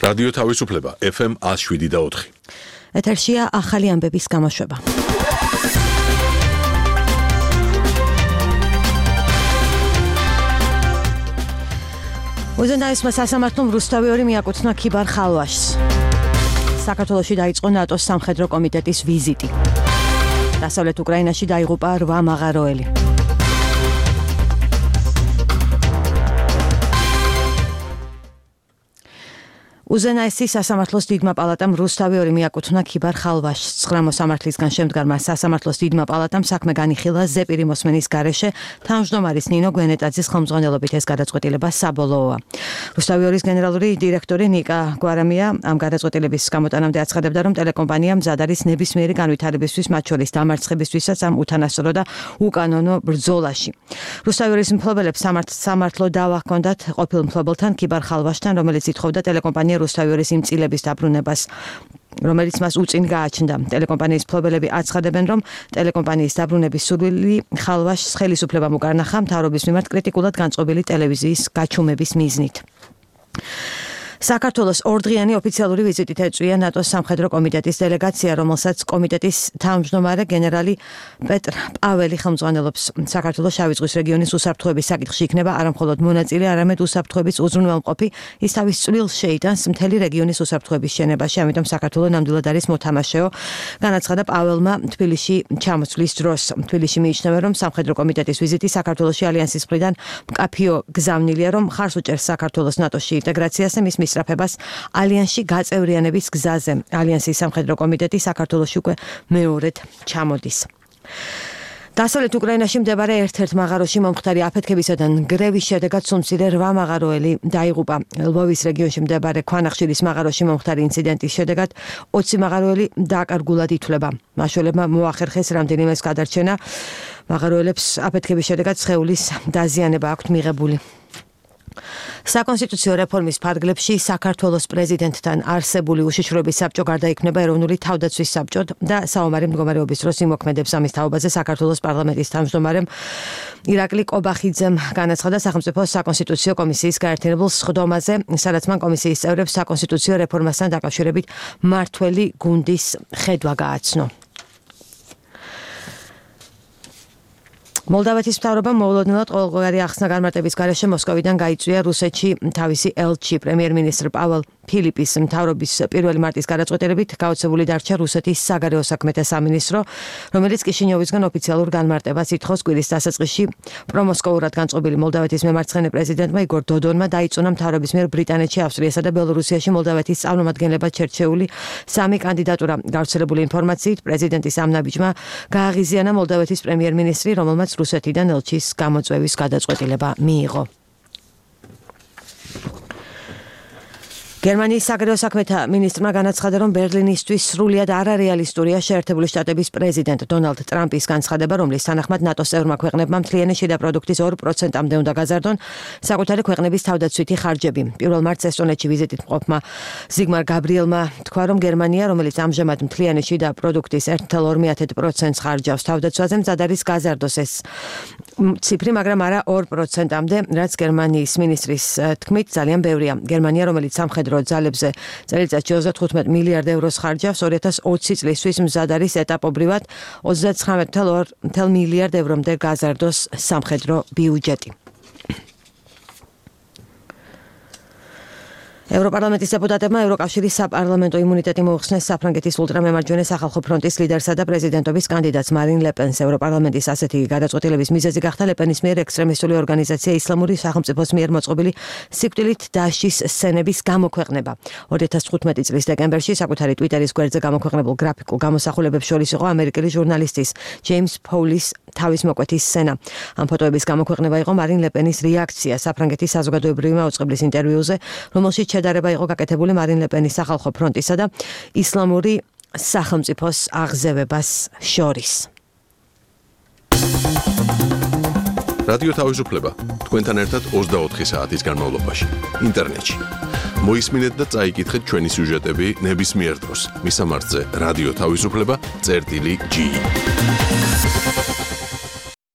რადიო თავისუფლება FM 107.4. ეთერშია ახალი ამბების გამოშვება. უზენაესმა სასამართლომ რუსთავი 2 მიაკუთვნა ქიბარ ხალვაშს. საქართველოში დაიწყო ნატოს სამხედრო კომიტეტის ვიზიტი. დასავლეთ უკრაინაში დაიღუპა 8 მაღაროელი. უზენაესი სასამართლოს დიდმა პალატამ რუსთავი 2 მიაკუთვნა ქიბარ ხალვაშს. 9 მოსამართლისგან შემდგარმა სასამართლოს დიდმა პალატამ საქმე განიხილა ზეპირი მოსმენის გარეშე თავმჯდომარის ნინო გვენეტაძის ხელმძღვანელობით. ეს გადაწყვეტილება საბოლოოა. რუსთავი 2-ის გენერალური დირექტორი ნიკა გვარამია ამ გადაწყვეტილების გამოტანამდე აცხადებდა, რომ ტელეკომპანია მზად არის ნებისმიერი განვითარებისთვის, მათ შორის დამარცხებისთვისაც ამ უთანასწორო და უკანონო ბრძოლაში. რუსთავი 2-ის მფლობელებს სამართლო დავა ჰქონდათ ყოფილ მფლობელთან ქიბარ ხალვაშთან, რომელიც ითხოვდა ტელეკომპანია რუსთავი 2-ის იმ წილების დაბრუნებას, რომელიც მას უწინ გააჩნდა. ტელეკომპანიის მფლობელები აცხადებენ, რომ ტელეკომპანიის დაბრუნების სურვილი ხალვაშს ხელისუფლებამ უკარნახა მთავრობის მიმართ კრიტიკულად განწყობილი ტელევიზიის გაჩუმების მიზნით. საქართველოს 2 დღიანი ოფიციალური ვიზიტით ეწვია ნატოს სამხედრო კომიტეტის დელეგაცია, რომელსაც კომიტეტის თავმჯდომარე გენერალი პეტრ პაველი ხელმძღვანელობს. საქართველოს შავი ზღვის რეგიონის უსაფრთხოების საკითხში იქნება არამხოლოდ მონაწილე, არამედ უსაფრთხოების უზრუნველმყოფი. ის თავის წვლილს შეიტანს მთელი რეგიონის უსაფრთხოების შენებაში, ამიტომ საქართველო ნამდვილად არის მოთამაშეო. განაცხადა პაველმა თბილისში ჩამოსვლის დროს. თბილისში მიიჩნევა, რომ სამხედრო კომიტეტის ვიზიტი საქართველოში ალიანსის მხრიდან მკაფიო გზავნილია, რომ ხარს უჭერს საქართველოს ნატოში ინტეგრაციას და მის მისწრაფებას ალიანსში გაწევრიანების გზაზე. ალიანსის სამხედრო კომიტეტი საქართველოში უკვე მეორედ ჩამოდის. დასავლეთ უკრაინაში მდებარე ერთ-ერთ მაღაროში მომხდარი აფეთქებისგან გრევის შედეგად სუმცირე 8 მაღაროელი დაიღუპა. ლვოვის რეგიონში მდებარე ქვანახშირის მაღაროში მომხდარი ინციდენტის შედეგად 20 მაღაროელი დაკარგულად ითვლება. მაშველებმა მოახერხეს რამდენიმეს გადარჩენა. მაღაროელებს აფეთქების შედეგად სხეულის დაზიანება აქვთ მიღებული. საკონსტიტუციო რეფორმის ფარგლებში საქართველოს პრეზიდენტთან არსებული უშიშროების საბჭო გარდაიქმნება ეროვნული თავდაცვის საბჭოდ და საომარი მდგომარეობის დროს იმოქმედებს ამის თაობაზე საქართველოს პარლამენტის თავმჯდომარემ ირაკლი კობახიძემ განაცხადა სახელმწიფო საკონსტიტუციო კომისიის გაერთიანებულ სხდომაზე, სადაც მან კომისიის წევრებს საკონსტიტუციო რეფორმასთან დაკავშირებით მმართველი გუნდის ხედვა გააცნო. მოლდავეთის მთავრობამ მოულოდნელად ყოველგვარი ახსნა განმარტების გარეშე მოსკოვიდან გაიწვია რუსეთში თავისი ელჩი. პრემიერ-მინისტრ პაվել ფილიპის მთავრობის 1 მარტის გადაწყვეტილებით გაოცებული დარჩა რუსეთის საგარეო საქმეთა სამინისტრო, რომელიც კიშინიოვისგან ოფიციალურ განმარტებას ითხოვს. კვირის დასაწყისში პრომოსკოვურად განწყობილი მოლდავეთის მემარცხენე პრეზიდენტმა იგორ დოდონმა დაიწუნა მთავრობის მიერ ბრიტანეთში, ავსტრიასა და ბელორუსიაში მოლდავეთის წარმომადგენლებად შერჩეული 3 კანდიდატურა. გავრცელებული ინფორმაციით პრეზიდენტის ამ ნაბიჯმა გააღიზიანა მოლდავეთის პრემიერ-მინისტრი, რომელმაც რუსეთიდან ელჩის გამოწვევის გადაწყვეტილება მიიღო. გერმანიის საგარეო საქმეთა მინისტრმა განაცხადა, რომ ბერლინისთვის სრულიად არარეალისტურია შეერთებული შტატების პრეზიდენტ დონალდ ტრამპის განცხადება, რომლის თანახმად ნატოს წევრმა ქვეყნებმა მთლიანი შიდა პროდუქტის 2%-მდე უნდა გაზარდონ საკუთარი ქვეყნების თავდაცვითი ხარჯები. 1 მარტს ესტონეთში ვიზიტით მყოფმა ზიგმარ გაბრიელმა თქვა, რომ გერმანია, რომელიც ამჟამად მთლიანი შიდა პროდუქტის 1,2% ხარჯავს თავდაცვაზე, მზად არის გაზარდოს ეს ციფრი, მაგრამ არა 2%-მდე, რაც გერმანიის მინისტრის თქმით ძალიან ბევრია. გერმანია, რომელიც სამხედრო ძალებზე წელიწადში 35 მილიარდ ევროს ხარჯავს, 2020 წლისთვის მზად არის ეტაპობრივად 39,2 მილიარდ ევრომდე გაზარდოს სამხედრო ბიუჯეტი. ევროპარლამენტის დეპუტატებმა ევროკავშირის საპარლამენტო იმუნიტეტი მოუხსნეს საფრანგეთის ულტრამემარჯვენე სახალხო ფრონტის ლიდერსა და პრეზიდენტობის კანდიდატს მარინ ლეპენს. ევროპარლამენტის ასეთი გადაწყვეტილების მიზეზი გახდა ლეპენის მიერ ექსტრემისტული ორგანიზაცია ისლამური სახელმწიფოს მიერ მოწყობილი სიკვდილით დასჯის სცენების გამოქვეყნება. 2015 წლის დეკემბერში საკუთარი ტვიტერის გვერდზე გამოქვეყნებულ გრაფიკულ გამოსახულებებს შორის იყო ამერიკელი ჟურნალისტის ჯეიმს ფოულის თავის მოკვეთის სცენა. ამ ფოტოების გამოქვეყნება იყო მარინ ლეპენის რეაქცია საფრანგეთის საზოგადოებრივი მაუწყებლის ინტერვიუზე, რომელშიც შედარება იყო გაკეთებული მარინ ლეპენის სახალხო ფრონტისა და ისლამური სახელმწიფოს აღზევებას შორის. რადიო თავისუფლება თქვენთან ერთად 24 საათის განმავლობაში ინტერნეტში. მოისმინეთ და წაიკითხეთ ჩვენი სიუჟეტები ნებისმიერ დროს. მისამართზე რადიო თავისუფლება.gi